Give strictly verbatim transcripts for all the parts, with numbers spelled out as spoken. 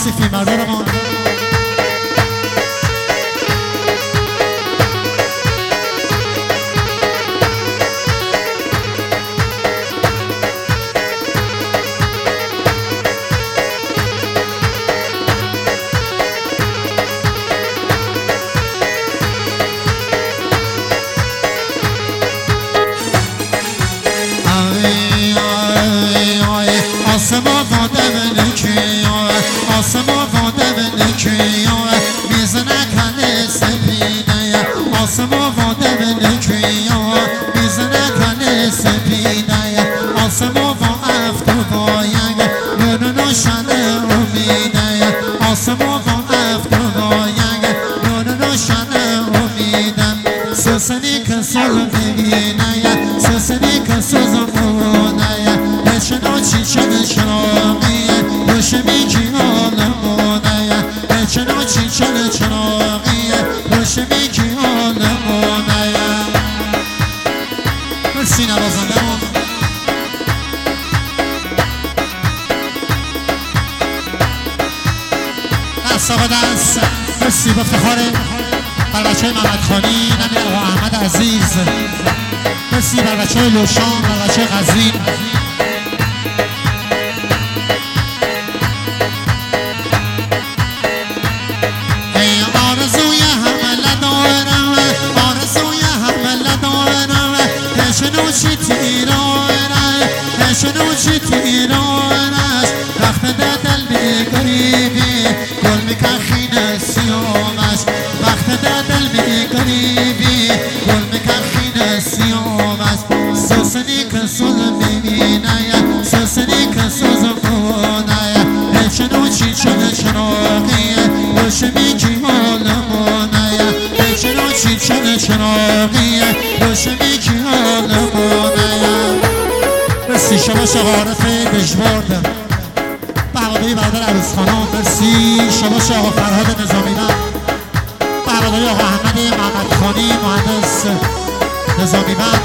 مرسی فیلمبردار ما. آسما وادم نکیا آسما وادم نکیا میزنه کل سپینه آسما وادم نکیا میزنه کل سپینه آسما و افتبایگ نونو شده امیده آسما و افتبایگ نونو شده امیدم سسنی که سال ببینه سسنی که سوز مونه چنو چی چنه چناقیه روشه میگی آلمونه چنو چی چنه چناقیه روشه میگی آلمونه مرسی نوازنده مون. دست آقا دست مرسی بافتخاره بر بچه های محمد خانی نمی آقا احمد عزیز مرسی بر بچه های لوشان بر بچه های غزین چی تیرانه چنو چی تیرانش وقت دل میگریبی گل میکن خینه سیامش وقت دل میگریبی گل میکن خینه سیامش سوسنی که سوز میبینه سوسنی که سوز مونه چنو چی چنه چناقیه روش میگی آلمونه چنو چی چنه چناقیه روش میگی آلمونه مرسی شما شما عارف دژبرد بهواداری برادر عروس خانم مرسی شما شما فرهاد نظامی‌بند بهواداری آقا احمد محمد خانی مهندس نظامی‌بند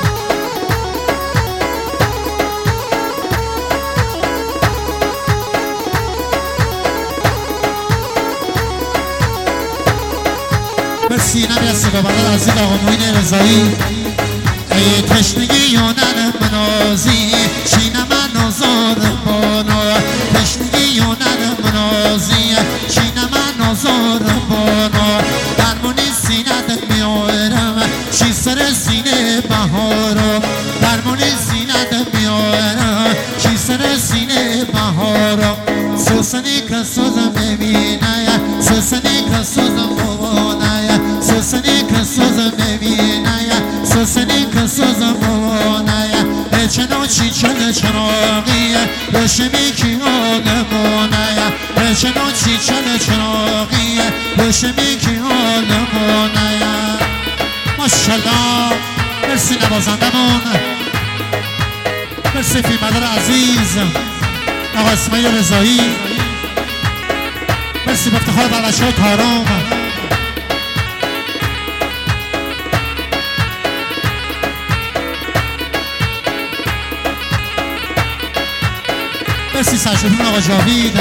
مرسی نمی از صدا برادر عزیز آقا معین رضایی ای تشنگی یونن منازی چین من نازار بانا تشنگی یونن منازی چین من نازار بانا درمونی سینت میارم چی سر سینه بهارم درمونی سینت میارم چی سر سینه بهارم سوسنی که سوزم ببینه سوسنی که سوزم ببانه سوسنی که سوزم ببینه سوسنی که سوزم ببانه چنو چی چنه چناقیه روش میگی آلمونه چنو چی چنه چناقیه روش میگی آلمونه ماشالله مرسی نوازندمون مرسی فیلمبردار عزیز آقا اسماعیل رضایی مرسی بافتخار بر بچه‌های تارم مرسی سرشدون آقا جاوید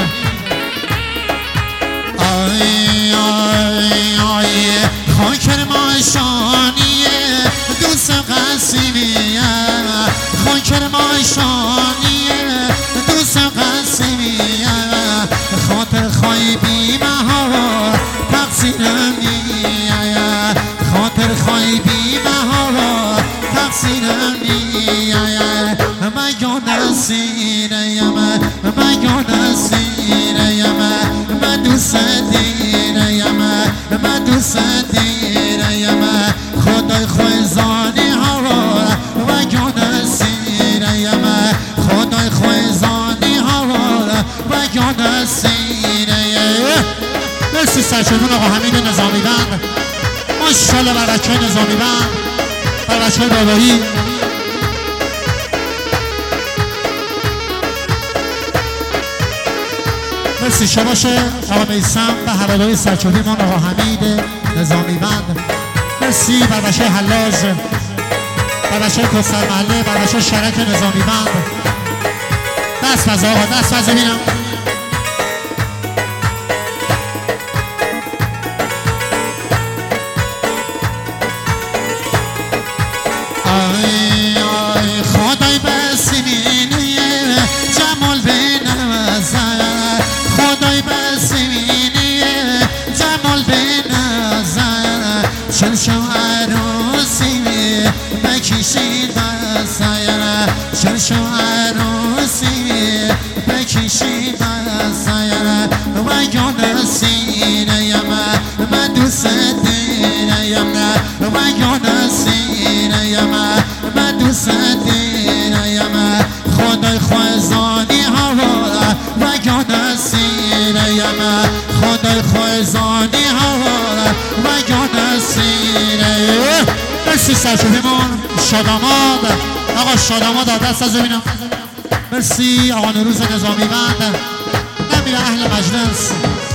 آی آی آی خاکر ماشانیه دوست قسیمیه خاکر ماشانیه دوست قسیمیه خاطر خواهی بی مهار تقصیرم نیه خاطر خواهی بی مهار تقصیرم نیه مگه نسیریم مگه نسیریم من دوست دیریم من دوست دیریم خدای خویزانی هوا مگه نسیریم خدای خویزانی هوا مگه نسیریم مرسی سرشدون آقا حمید نظامی‌بند ماشاءالله بر بچه‌های نظامی‌بند بر بچه‌های بابایی مرسی شباشه آقا میسم به هواداری سرچوبی من آقا حمید نظامی‌بند مرسی بر بچه‌های حلاج بر بچه‌های کستر محله بر بچه‌های شرک نظامی‌بند دست فضا آقا دست فضا بینم سیریم خدای خوزانی هوا و گان سیره. مرسی سرچوبیمون شاداماد. آقا شاداماد دست از ببینم. مرسی آقا نوروز نظامی بند. نمیره اهل مجلس.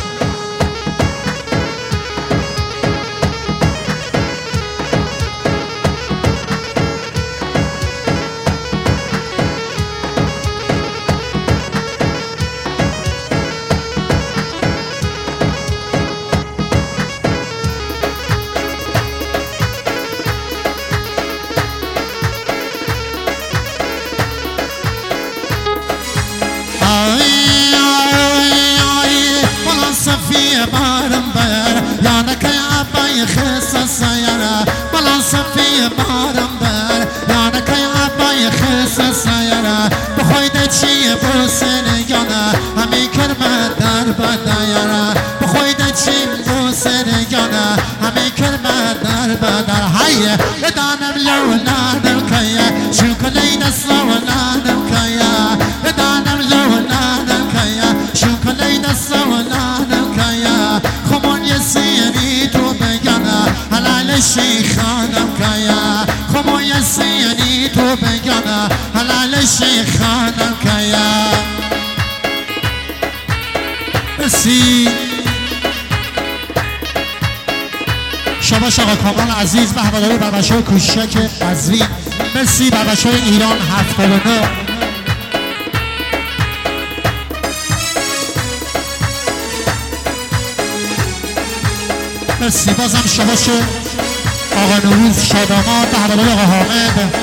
خسته سیاره بلان صفی بارم بر یانه که عبای خسته سیاره بخویده چیه بوسه نگانه همی کرمه در بدایاره بخویده چی بوسه نگانه همی کرمه در بدر هیه بدانم لو نادم کیه شو کلی دستا و نادم کیه بدانم لو نادم کیه شو کلی دستا و نادم کیه خمون یسیری تو شیخانم کیا خمو یسینی تو بگانا حلال شیخانم کیا. مرسی شباش آقا کامران عزیز به هواداری برداشت کوشک قزوین. مرسی برداشت ایران هفتاد و نه. مرسی بازم شباش آقا نوروز شاداماد به هواداری آقا حامد.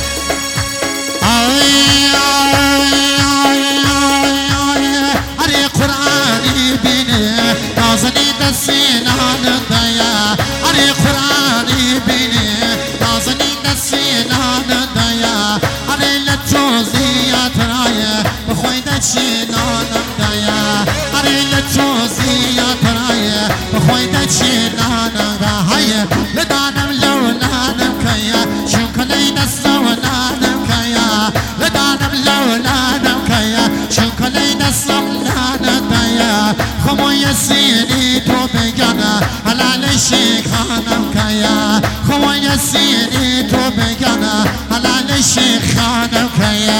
هر قرآنی بینه نازنی دستی نان دیا هر قرآنی بینه نازنی دستی نان دیا هر لطوزیات رایه بخویده چی نانم دیا هر لطوزیات رایه بخویده چی نانم دیا لدانم لو نانم کیا شو کلی دستا و نانم کیا لدانم لو نانم کیا شو کلی دستا و نانم دیا خمو یسینی تو بگانا حلال شیخانم کیا خمو یسینی تو بگانا حلال شیخانم کیا.